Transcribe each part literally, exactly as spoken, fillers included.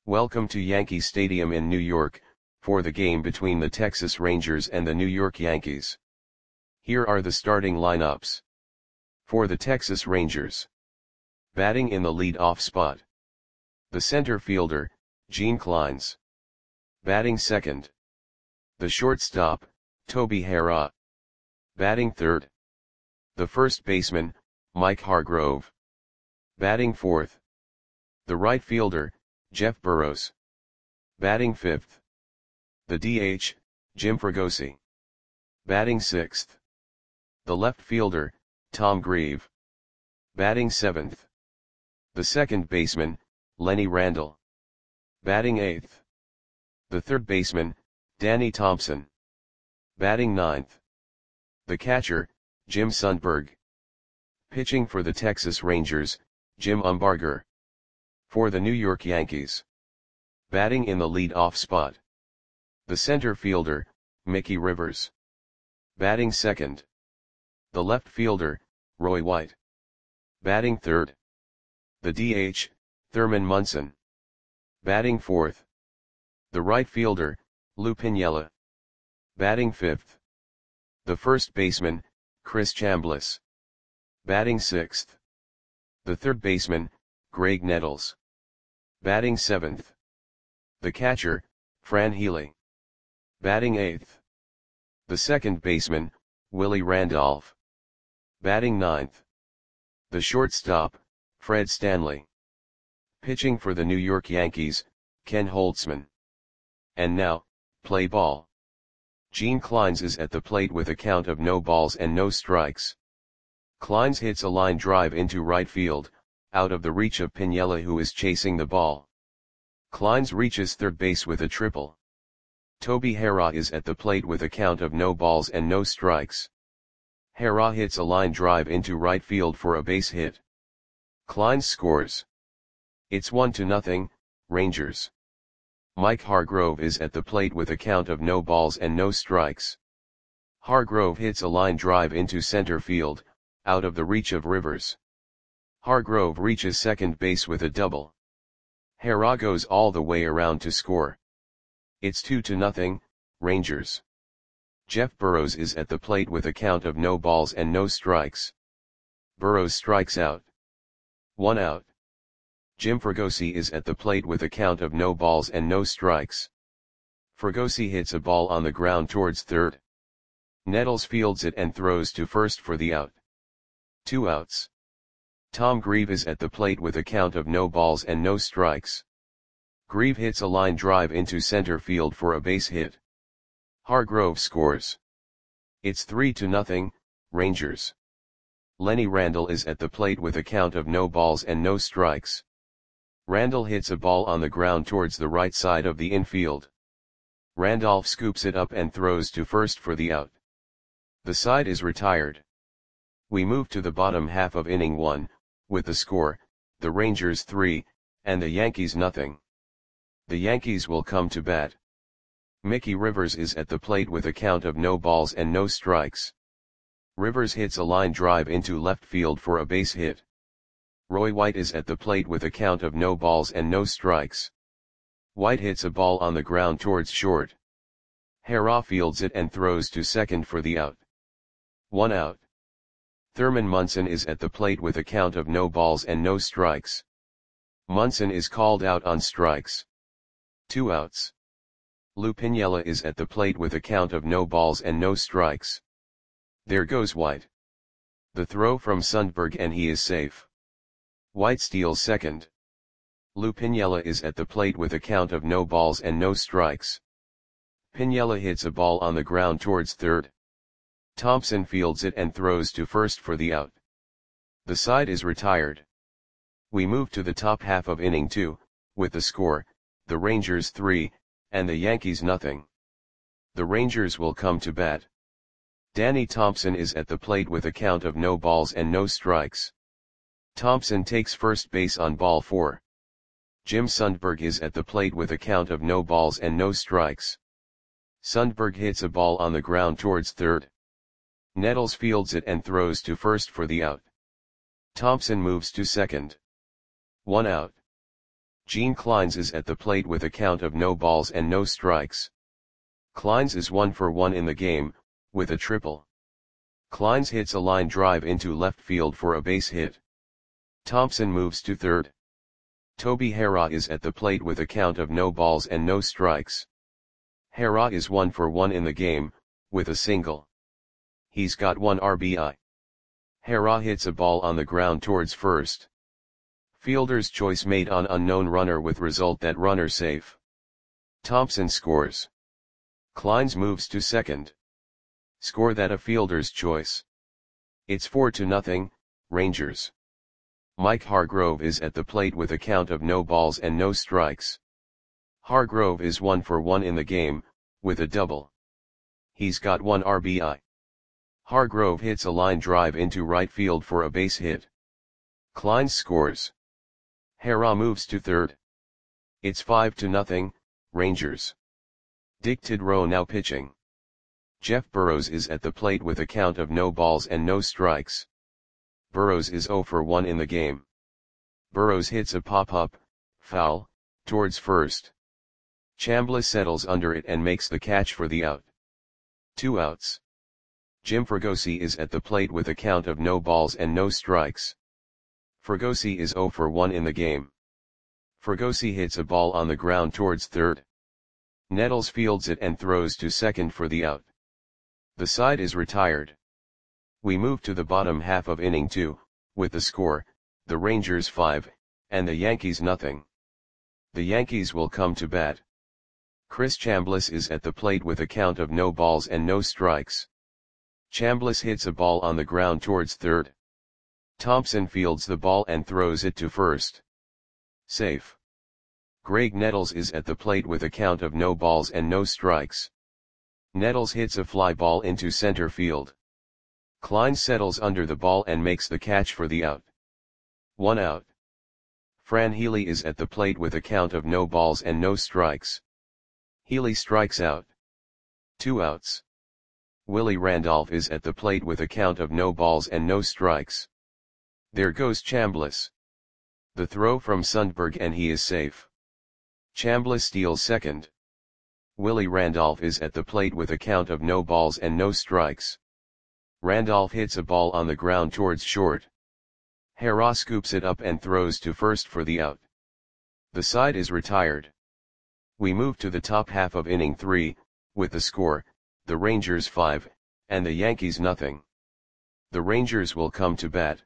Welcome to Yankee Stadium in New York, for the game between the Texas Rangers and the New York Yankees. Here are the starting lineups. For the Texas Rangers. Batting in the lead-off spot. The center fielder, Gene Clines. Batting second. The shortstop, Toby Harrah. Batting third. The first baseman, Mike Hargrove. Batting fourth. The right fielder, Jeff Burroughs. Batting fifth. The D H, Jim Fregosi. Batting sixth. The left fielder, Tom Grieve. Batting seventh. The second baseman, Lenny Randle. Batting eighth. The third baseman, Danny Thompson. Batting ninth. The catcher, Jim Sundberg. Pitching for the Texas Rangers, Jim Umbarger. For the New York Yankees. Batting in the lead-off spot. The center fielder, Mickey Rivers. Batting second. The left fielder, Roy White. Batting third. The D H, Thurman Munson. Batting fourth. The right fielder, Lou Piniella. Batting fifth. The first baseman, Chris Chambliss. Batting sixth. The third baseman, Greg Nettles. Batting seventh. The catcher, Fran Healy. Batting eighth. The second baseman, Willie Randolph. Batting ninth. The shortstop, Fred Stanley. Pitching for the New York Yankees, Ken Holtzman. And now, play ball. Gene Clines is at the plate with a count of no balls and no strikes. Clines hits a line drive into right field, out of the reach of Piniella, who is chasing the ball. Clines reaches third base with a triple. Toby Harrah is at the plate with a count of no balls and no strikes. Harrah hits a line drive into right field for a base hit. Clines scores. It's one to nothing, Rangers. Mike Hargrove is at the plate with a count of no balls and no strikes. Hargrove hits a line drive into center field, out of the reach of Rivers. Hargrove reaches second base with a double. Harrah goes all the way around to score. It's two to nothing, Rangers. Jeff Burroughs is at the plate with a count of no balls and no strikes. Burroughs strikes out. One out. Jim Fregosi is at the plate with a count of no balls and no strikes. Fregosi hits a ball on the ground towards third. Nettles fields it and throws to first for the out. Two outs. Tom Grieve is at the plate with a count of no balls and no strikes. Grieve hits a line drive into center field for a base hit. Hargrove scores. It's three to nothing, Rangers. Lenny Randle is at the plate with a count of no balls and no strikes. Randle hits a ball on the ground towards the right side of the infield. Randolph scoops it up and throws to first for the out. The side is retired. We move to the bottom half of inning one, with the score, the Rangers three, and the Yankees nothing. The Yankees will come to bat. Mickey Rivers is at the plate with a count of no balls and no strikes. Rivers hits a line drive into left field for a base hit. Roy White is at the plate with a count of no balls and no strikes. White hits a ball on the ground towards short. Harrah fields it and throws to second for the out. One out. Thurman Munson is at the plate with a count of no balls and no strikes. Munson is called out on strikes. Two outs. Lou Piniella is at the plate with a count of no balls and no strikes. There goes White. The throw from Sundberg and he is safe. White steals second. Lou Piniella is at the plate with a count of no balls and no strikes. Piniella hits a ball on the ground towards third. Thompson fields it and throws to first for the out. The side is retired. We move to the top half of inning two, with the score, the Rangers three, and the Yankees nothing. The Rangers will come to bat. Danny Thompson is at the plate with a count of no balls and no strikes. Thompson takes first base on ball four. Jim Sundberg is at the plate with a count of no balls and no strikes. Sundberg hits a ball on the ground towards third. Nettles fields it and throws to first for the out. Thompson moves to second. One out. Gene Kleins is at the plate with a count of no balls and no strikes. Kleins is one for one in the game, with a triple. Kleins hits a line drive into left field for a base hit. Thompson moves to third. Toby Harrah is at the plate with a count of no balls and no strikes. Harrah is one for one in the game, with a single. He's got one R B I. Harrah hits a ball on the ground towards first. Fielder's choice made on unknown runner with result that runner safe. Thompson scores. Kleins moves to second. Score that a fielder's choice. It's four to nothing, Rangers. Mike Hargrove is at the plate with a count of no balls and no strikes. Hargrove is one for one in the game, with a double. He's got one R B I. Hargrove hits a line drive into right field for a base hit. Kleins scores. Harrah moves to third. It's five to nothing, Rangers. Dick Tidrow now pitching. Jeff Burrows is at the plate with a count of no balls and no strikes. Burrows is zero for one in the game. Burrows hits a pop-up, foul, towards first. Chambliss settles under it and makes the catch for the out. Two outs. Jim Fregosi is at the plate with a count of no balls and no strikes. Fregosi is zero for one in the game. Fregosi hits a ball on the ground towards third. Nettles fields it and throws to second for the out. The side is retired. We move to the bottom half of inning two, with the score, the Rangers five, and the Yankees nothing. The Yankees will come to bat. Chris Chambliss is at the plate with a count of no balls and no strikes. Chambliss hits a ball on the ground towards third. Thompson fields the ball and throws it to first. Safe. Greg Nettles is at the plate with a count of no balls and no strikes. Nettles hits a fly ball into center field. Klein settles under the ball and makes the catch for the out. One out. Fran Healy is at the plate with a count of no balls and no strikes. Healy strikes out. Two outs. Willie Randolph is at the plate with a count of no balls and no strikes. There goes Chambliss. The throw from Sundberg and he is safe. Chambliss steals second. Willie Randolph is at the plate with a count of no balls and no strikes. Randolph hits a ball on the ground towards short. Harrah scoops it up and throws to first for the out. The side is retired. We move to the top half of inning three, with the score, the Rangers five, and the Yankees nothing. The Rangers will come to bat.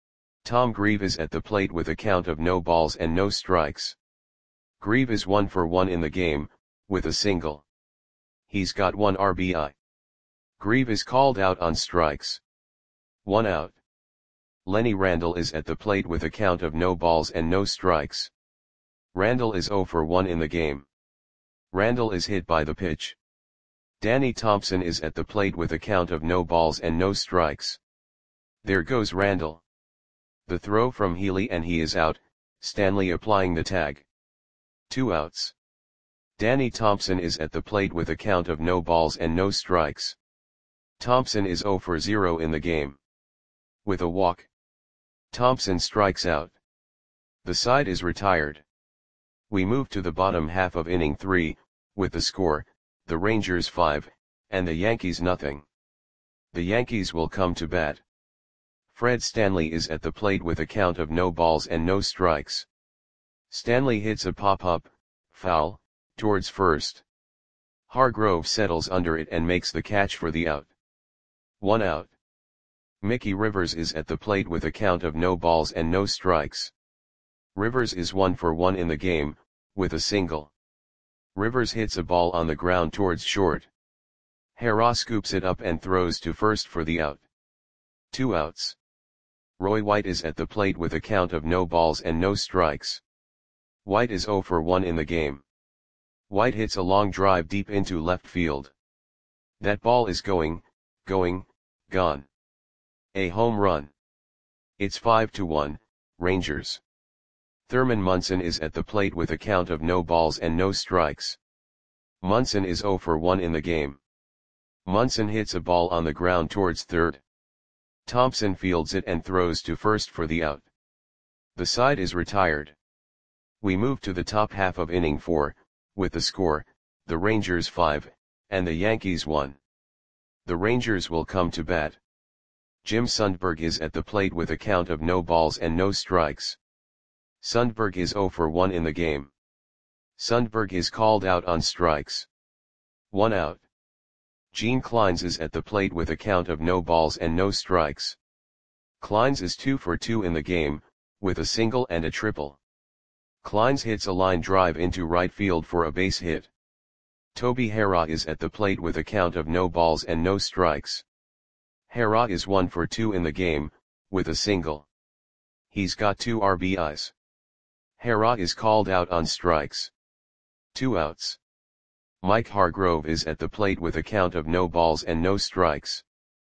Tom Grieve is at the plate with a count of no balls and no strikes. Grieve is one for one in the game, with a single. He's got one R B I. Grieve is called out on strikes. One out. Lenny Randle is at the plate with a count of no balls and no strikes. Randle is zero for one in the game. Randle is hit by the pitch. Danny Thompson is at the plate with a count of no balls and no strikes. There goes Randle. The throw from Healy and he is out, Stanley applying the tag. Two outs. Danny Thompson is at the plate with a count of no balls and no strikes. Thompson is zero for zero in the game. With a walk. Thompson strikes out. The side is retired. We move to the bottom half of inning three, with the score, the Rangers five, and the Yankees nothing. The Yankees will come to bat. Fred Stanley is at the plate with a count of no balls and no strikes. Stanley hits a pop-up, foul, towards first. Hargrove settles under it and makes the catch for the out. One out. Mickey Rivers is at the plate with a count of no balls and no strikes. Rivers is one for one in the game, with a single. Rivers hits a ball on the ground towards short. Harrah scoops it up and throws to first for the out. Two outs. Roy White is at the plate with a count of no balls and no strikes. White is zero for one in the game. White hits a long drive deep into left field. That ball is going, going, gone. A home run. It's five to one, Rangers. Thurman Munson is at the plate with a count of no balls and no strikes. Munson is zero for one in the game. Munson hits a ball on the ground towards third. Thompson fields it and throws to first for the out. The side is retired. We move to the top half of inning four, with the score, the Rangers five, and the Yankees one. The Rangers will come to bat. Jim Sundberg is at the plate with a count of no balls and no strikes. Sundberg is zero for one in the game. Sundberg is called out on strikes. One out. Gene Clines is at the plate with a count of no balls and no strikes. Clines is two for two in the game, with a single and a triple. Clines hits a line drive into right field for a base hit. Toby Harrah is at the plate with a count of no balls and no strikes. Harrah is one for two in the game, with a single. He's got two R B Is. Harrah is called out on strikes. Two outs. Mike Hargrove is at the plate with a count of no balls and no strikes.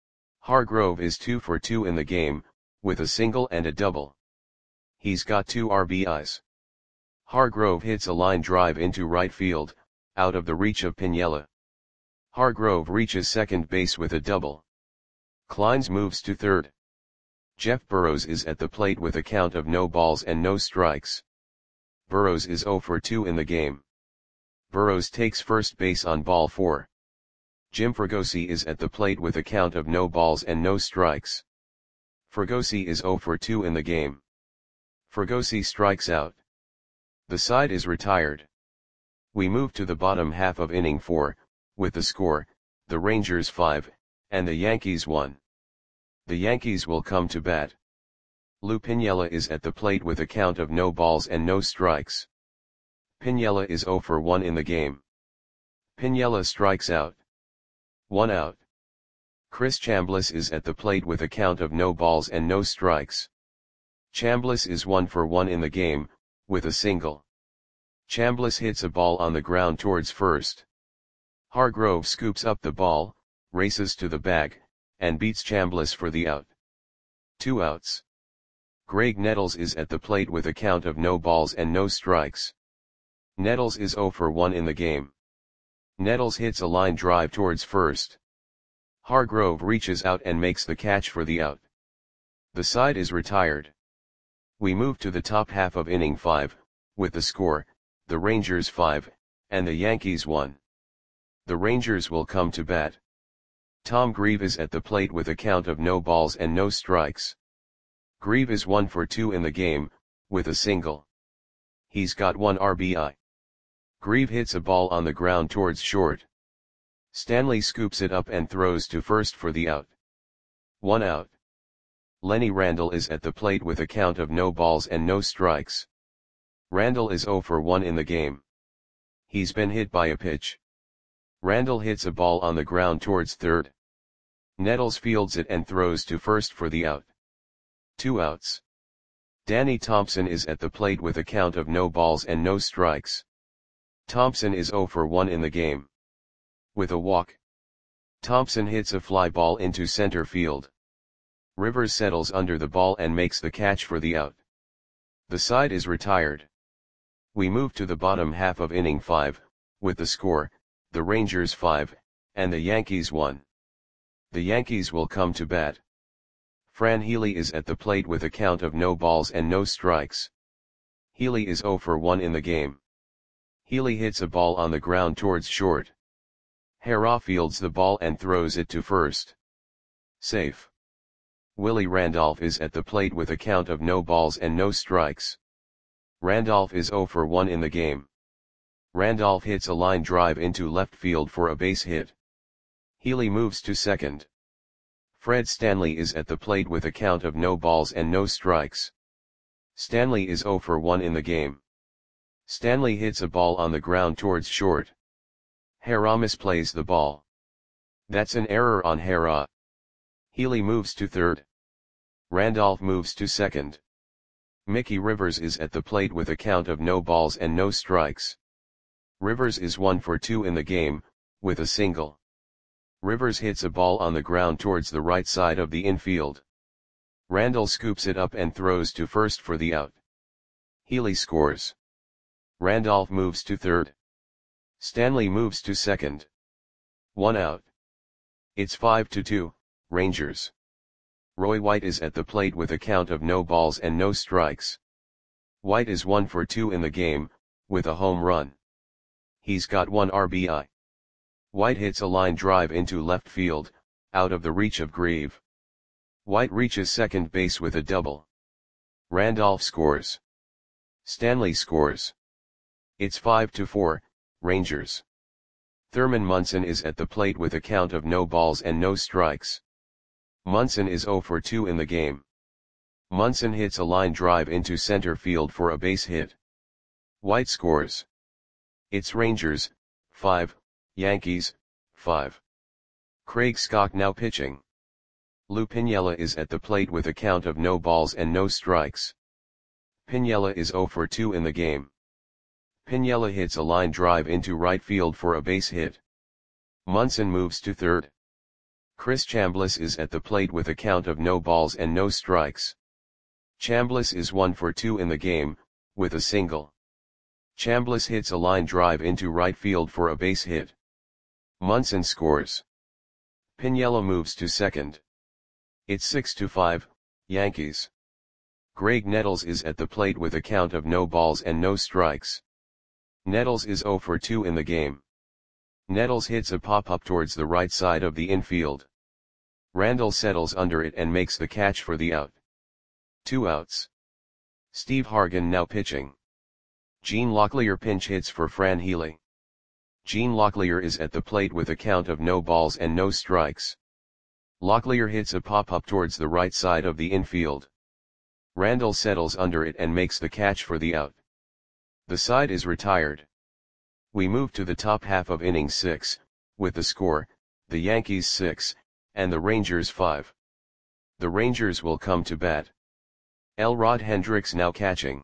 Hargrove is two for two in the game, with a single and a double. He's got two R B Is. Hargrove hits a line drive into right field, out of the reach of Piniella. Hargrove reaches second base with a double. Clines moves to third. Jeff Burrows is at the plate with a count of no balls and no strikes. Burrows is zero for two in the game. Burrows takes first base on ball four. Jim Fregosi is at the plate with a count of no balls and no strikes. Fregosi is zero for two in the game. Fregosi strikes out. The side is retired. We move to the bottom half of inning four, with the score, the Rangers five, and the Yankees one. The Yankees will come to bat. Lou Piniella is at the plate with a count of no balls and no strikes. Piniella is zero for one in the game. Piniella strikes out. One out. Chris Chambliss is at the plate with a count of no balls and no strikes. Chambliss is one for one in the game, with a single. Chambliss hits a ball on the ground towards first. Hargrove scoops up the ball, races to the bag, and beats Chambliss for the out. Two outs. Greg Nettles is at the plate with a count of no balls and no strikes. Nettles is zero for one in the game. Nettles hits a line drive towards first. Hargrove reaches out and makes the catch for the out. The side is retired. We move to the top half of inning five, with the score, the Rangers five, and the Yankees one. The Rangers will come to bat. Tom Grieve is at the plate with a count of no balls and no strikes. Grieve is one for two in the game, with a single. He's got one R B I. Grieve hits a ball on the ground towards short. Stanley scoops it up and throws to first for the out. One out. Lenny Randle is at the plate with a count of no balls and no strikes. Randle is zero for one in the game. He's been hit by a pitch. Randle hits a ball on the ground towards third. Nettles fields it and throws to first for the out. Two outs. Danny Thompson is at the plate with a count of no balls and no strikes. Thompson is zero for one in the game. With a walk. Thompson hits a fly ball into center field. Rivers settles under the ball and makes the catch for the out. The side is retired. We move to the bottom half of inning five, with the score, the Rangers five, and the Yankees one. The Yankees will come to bat. Fran Healy is at the plate with a count of no balls and no strikes. Healy is zero for one in the game. Healy hits a ball on the ground towards short. Harrah fields the ball and throws it to first. Safe. Willie Randolph is at the plate with a count of no balls and no strikes. Randolph is zero for one in the game. Randolph hits a line drive into left field for a base hit. Healy moves to second. Fred Stanley is at the plate with a count of no balls and no strikes. Stanley is zero for one in the game. Stanley hits a ball on the ground towards short. Harrah misplays the ball. That's an error on Harrah. Healy moves to third. Randolph moves to second. Mickey Rivers is at the plate with a count of no balls and no strikes. Rivers is one for two in the game, with a single. Rivers hits a ball on the ground towards the right side of the infield. Randall scoops it up and throws to first for the out. Healy scores. Randolph moves to third. Stanley moves to second. One out. It's five to two, Rangers. Roy White is at the plate with a count of no balls and no strikes. White is one for two in the game, with a home run. He's got one R B I. White hits a line drive into left field, out of the reach of Grieve. White reaches second base with a double. Randolph scores. Stanley scores. It's five to four, Rangers. Thurman Munson is at the plate with a count of no balls and no strikes. Munson is zero for two in the game. Munson hits a line drive into center field for a base hit. White scores. It's Rangers, five, Yankees, five. Craig Scott now pitching. Lou Piniella is at the plate with a count of no balls and no strikes. Piniella is zero for two in the game. Piniella hits a line drive into right field for a base hit. Munson moves to third. Chris Chambliss is at the plate with a count of no balls and no strikes. Chambliss is one for two in the game, with a single. Chambliss hits a line drive into right field for a base hit. Munson scores. Piniella moves to second. It's six to five, Yankees. Greg Nettles is at the plate with a count of no balls and no strikes. Nettles is zero for two in the game. Nettles hits a pop-up towards the right side of the infield. Randall settles under it and makes the catch for the out. Two outs. Steve Hargan now pitching. Gene Locklear pinch hits for Fran Healy. Gene Locklear is at the plate with a count of no balls and no strikes. Locklear hits a pop-up towards the right side of the infield. Randall settles under it and makes the catch for the out. The side is retired. We move to the top half of inning six, with the score, the Yankees six, and the Rangers five. The Rangers will come to bat. Elrod Hendricks now catching.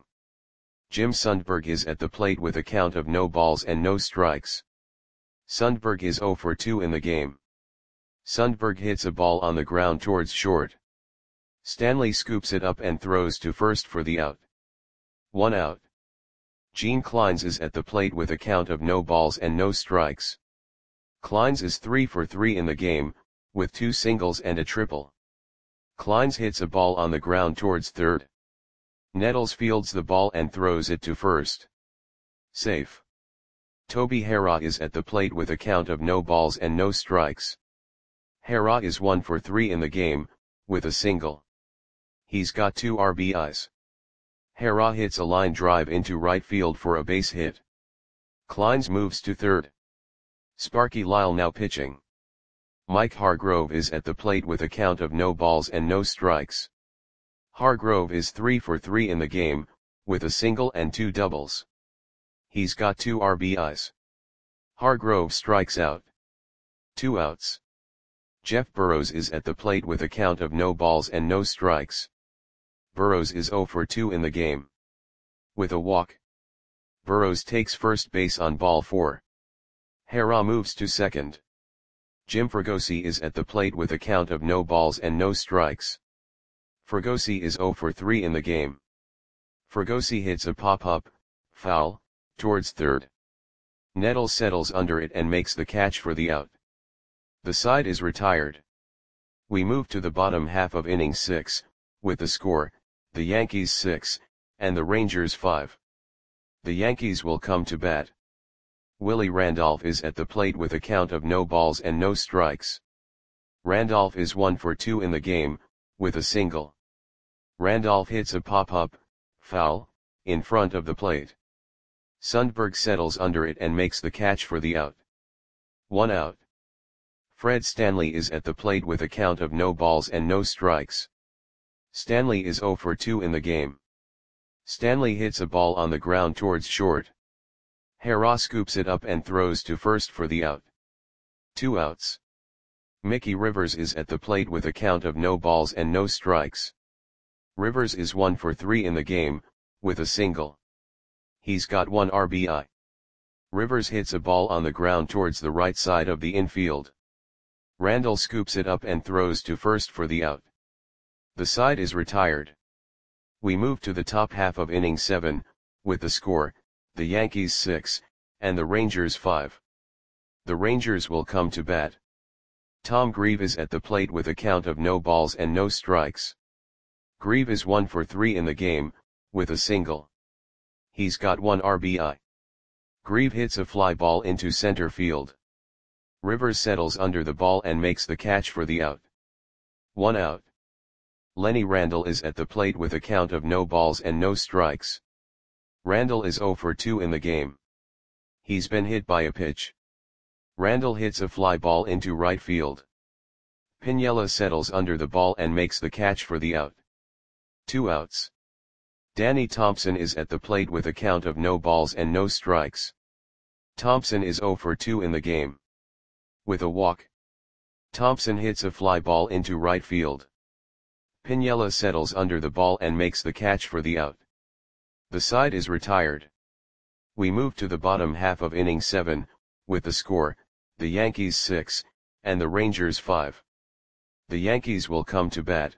Jim Sundberg is at the plate with a count of no balls and no strikes. Sundberg is zero for two in the game. Sundberg hits a ball on the ground towards short. Stanley scoops it up and throws to first for the out. One out. Gene Clines is at the plate with a count of no balls and no strikes. Clines is three for three in the game, with two singles and a triple. Clines hits a ball on the ground towards third. Nettles fields the ball and throws it to first. Safe. Toby Harrah is at the plate with a count of no balls and no strikes. Harrah is one for three in the game, with a single. He's got two R B Is. Harrah hits a line drive into right field for a base hit. Clines moves to third. Sparky Lyle now pitching. Mike Hargrove is at the plate with a count of no balls and no strikes. Hargrove is three for three in the game, with a single and two doubles. He's got two R B Is. Hargrove strikes out. Two outs. Jeff Burrows is at the plate with a count of no balls and no strikes. Burrows is zero for two in the game. With a walk. Burrows takes first base on ball four. Harrah moves to second. Jim Fregosi is at the plate with a count of no balls and no strikes. Fregosi is zero for three in the game. Fregosi hits a pop-up, foul, towards third. Nettles settles under it and makes the catch for the out. The side is retired. We move to the bottom half of inning six, with the score, the Yankees six, and the Rangers five. The Yankees will come to bat. Willie Randolph is at the plate with a count of no balls and no strikes. Randolph is one for two in the game, with a single. Randolph hits a pop-up, foul, in front of the plate. Sundberg settles under it and makes the catch for the out. One out. Fred Stanley is at the plate with a count of no balls and no strikes. Stanley is zero for two in the game. Stanley hits a ball on the ground towards short. Harrah scoops it up and throws to first for the out. Two outs. Mickey Rivers is at the plate with a count of no balls and no strikes. Rivers is one for three in the game, with a single. He's got one R B I. Rivers hits a ball on the ground towards the right side of the infield. Randall scoops it up and throws to first for the out. The side is retired. We move to the top half of inning seven, with the score, the Yankees six, and the Rangers five. The Rangers will come to bat. Tom Grieve is at the plate with a count of no balls and no strikes. Grieve is one for three in the game, with a single. He's got one R B I. Grieve hits a fly ball into center field. Rivers settles under the ball and makes the catch for the out. One out. Lenny Randle is at the plate with a count of no balls and no strikes. Randle is zero for two in the game. He's been hit by a pitch. Randle hits a fly ball into right field. Piniella settles under the ball and makes the catch for the out. Two outs. Danny Thompson is at the plate with a count of no balls and no strikes. Thompson is zero for two in the game. With a walk. Thompson hits a fly ball into right field. Piniella settles under the ball and makes the catch for the out. The side is retired. We move to the bottom half of inning seven, with the score, the Yankees six, and the Rangers five. The Yankees will come to bat.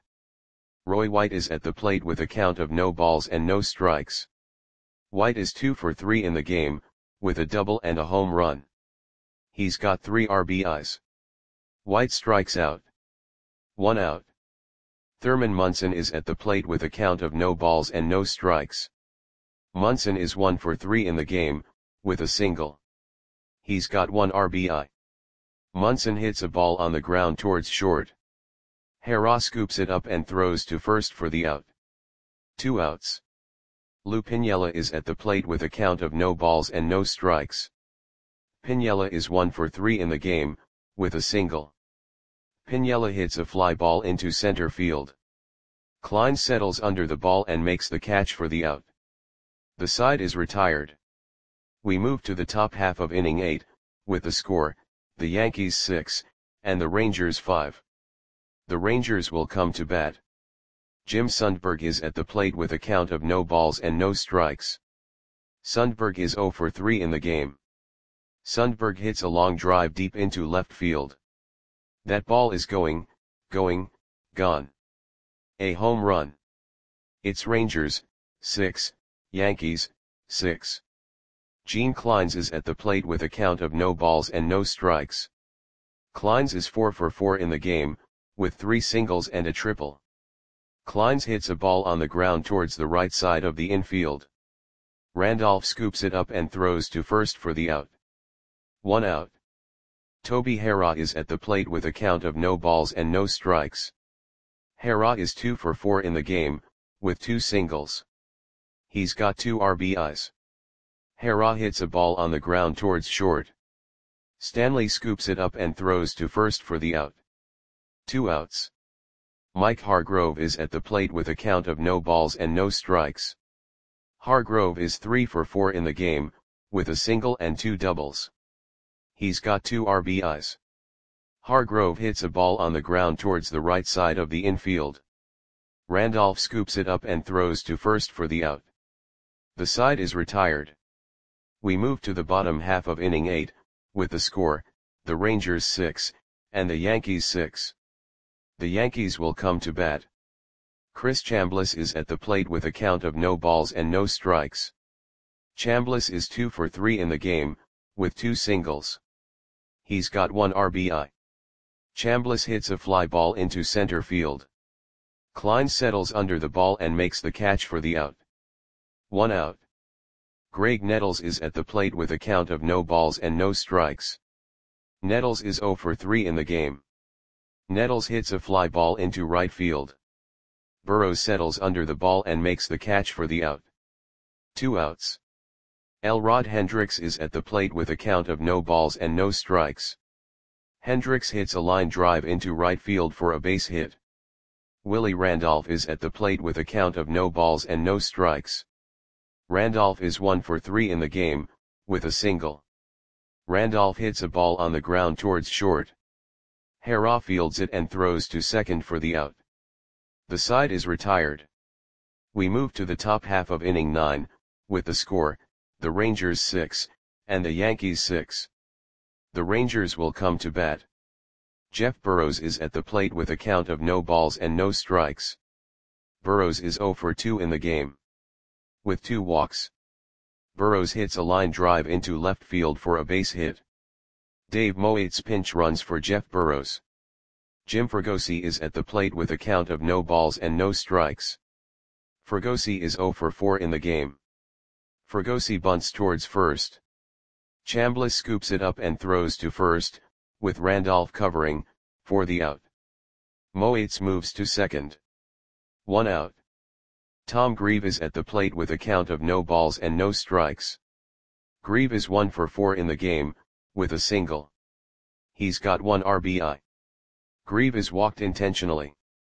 Roy White is at the plate with a count of no balls and no strikes. White is two for three in the game, with a double and a home run. He's got three R B Is. White strikes out. One out. Thurman Munson is at the plate with a count of no balls and no strikes. Munson is one for three in the game, with a single. He's got one R B I. Munson hits a ball on the ground towards short. Hera scoops it up and throws to first for the out. Two outs. Lou Piniella is at the plate with a count of no balls and no strikes. Piniella is one for three in the game, with a single. Piniella hits a fly ball into center field. Klein settles under the ball and makes the catch for the out. The side is retired. We move to the top half of inning eight, with the score, the Yankees six, and the Rangers five. The Rangers will come to bat. Jim Sundberg is at the plate with a count of no balls and no strikes. Sundberg is zero for three in the game. Sundberg hits a long drive deep into left field. That ball is going, going, gone. A home run. It's Rangers, six, Yankees, six. Gene Kleins is at the plate with a count of no balls and no strikes. Kleins is four for four in the game, with three singles and a triple. Kleins hits a ball on the ground towards the right side of the infield. Randolph scoops it up and throws to first for the out. One out. Toby Hera is at the plate with a count of no balls and no strikes. Hera is two for four in the game, with two singles. He's got two R B Is. Hera hits a ball on the ground towards short. Stanley scoops it up and throws to first for the out. Two outs. Mike Hargrove is at the plate with a count of no balls and no strikes. Hargrove is three for four in the game, with a single and two doubles. He's got two R B Is. Hargrove hits a ball on the ground towards the right side of the infield. Randolph scoops it up and throws to first for the out. The side is retired. We move to the bottom half of inning eight, with the score, the Rangers six, and the Yankees six. The Yankees will come to bat. Chris Chambliss is at the plate with a count of no balls and no strikes. Chambliss is two for three in the game, with two singles. He's got one R B I. Chambliss hits a fly ball into center field. Klein settles under the ball and makes the catch for the out. One out. Greg Nettles is at the plate with a count of no balls and no strikes. Nettles is zero for three in the game. Nettles hits a fly ball into right field. Burrows settles under the ball and makes the catch for the out. Two outs. Elrod Hendricks is at the plate with a count of no balls and no strikes. Hendricks hits a line drive into right field for a base hit. Willie Randolph is at the plate with a count of no balls and no strikes. Randolph is one for three in the game, with a single. Randolph hits a ball on the ground towards short. Hera fields it and throws to second for the out. The side is retired. We move to the top half of inning nine, with the score, the Rangers six, and the Yankees six. The Rangers will come to bat. Jeff Burrows is at the plate with a count of no balls and no strikes. Burrows is zero for two in the game. With two walks. Burrows hits a line drive into left field for a base hit. Dave Moates pinch runs for Jeff Burrows. Jim Fregosi is at the plate with a count of no balls and no strikes. Fregosi is zero for four in the game. Fregosi bunts towards first. Chambliss scoops it up and throws to first, with Randolph covering, for the out. Moates moves to second. One out. Tom Grieve is at the plate with a count of no balls and no strikes. Grieve is one for four in the game, with a single. He's got one R B I. Grieve is walked intentionally.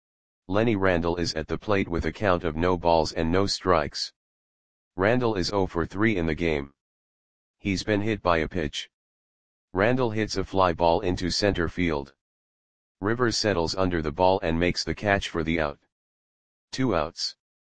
Lenny Randle is at the plate with a count of no balls and no strikes. Randle is zero for three in the game. He's been hit by a pitch. Randle hits a fly ball into center field. Rivers settles under the ball and makes the catch for the out. Two outs.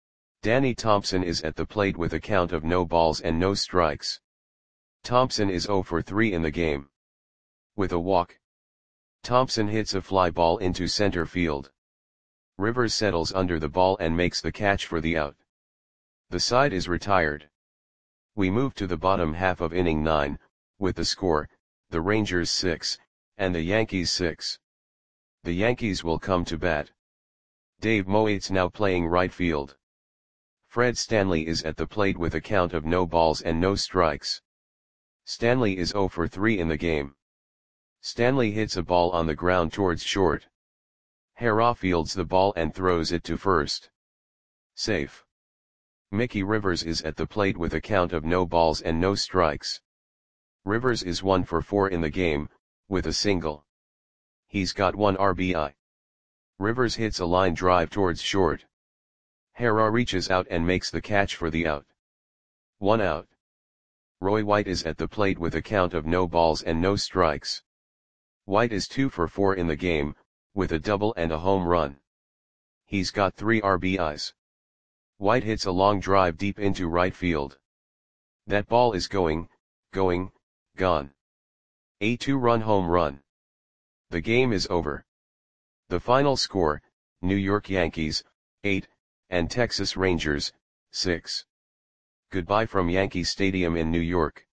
Danny Thompson is at the plate with a count of no balls and no strikes. Thompson is zero for three in the game. With a walk. Thompson hits a fly ball into center field. Rivers settles under the ball and makes the catch for the out. The side is retired. We move to the bottom half of inning nine, with the score, the Rangers six, and the Yankees six. The Yankees will come to bat. Dave Moates now playing right field. Fred Stanley is at the plate with a count of no balls and no strikes. Stanley is zero for three in the game. Stanley hits a ball on the ground towards short. Harrah fields the ball and throws it to first. Safe. Mickey Rivers is at the plate with a count of no balls and no strikes. Rivers is one for four in the game, with a single. He's got one R B I. Rivers hits a line drive towards short. Harrah reaches out and makes the catch for the out. One out. Roy White is at the plate with a count of no balls and no strikes. White is two for four in the game, with a double and a home run. He's got three R B Is. White hits a long drive deep into right field. That ball is going, going, gone. A two-run home run. The game is over. The final score, New York Yankees, eight, and Texas Rangers, six. Goodbye from Yankee Stadium in New York.